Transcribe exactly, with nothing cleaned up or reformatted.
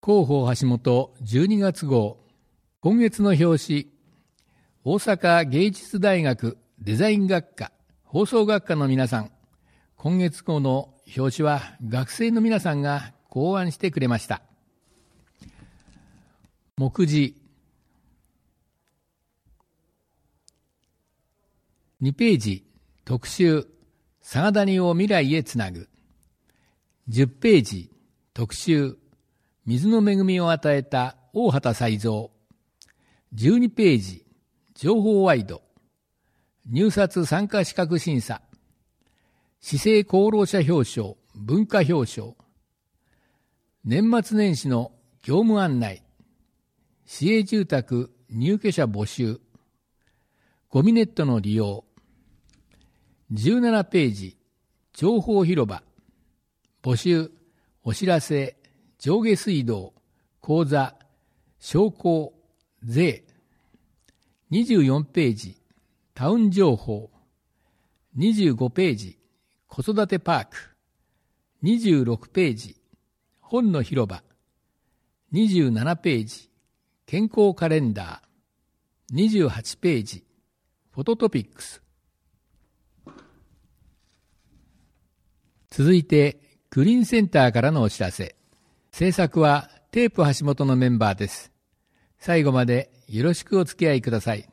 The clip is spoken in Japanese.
広報橋本じゅうにがつ号、今月の表紙、大阪芸術大学デザイン学科放送学科の皆さん、今月号の表紙は学生の皆さんが考案してくれました。目次にページ、特集相模谷を未来へつなぐ。じゅっページ、特集水の恵みを与えた大畑才三。じゅうにページ、情報ワイド入札参加資格審査、市政功労者表彰、文化表彰、年末年始の業務案内、市営住宅入居者募集、ゴミネットの利用。じゅうななページ、情報広場、募集、お知らせ、上下水道、口座、商工、税。にじゅうよんページ、タウン情報。にじゅうごページ、子育てパーク。にじゅうろくページ、本の広場。にじゅうななページ、健康カレンダー。にじゅうはちページ、フォトトピックス。続いて、グリーンセンターからのお知らせ。制作はテープ橋本のメンバーです。最後までよろしくお付き合いください。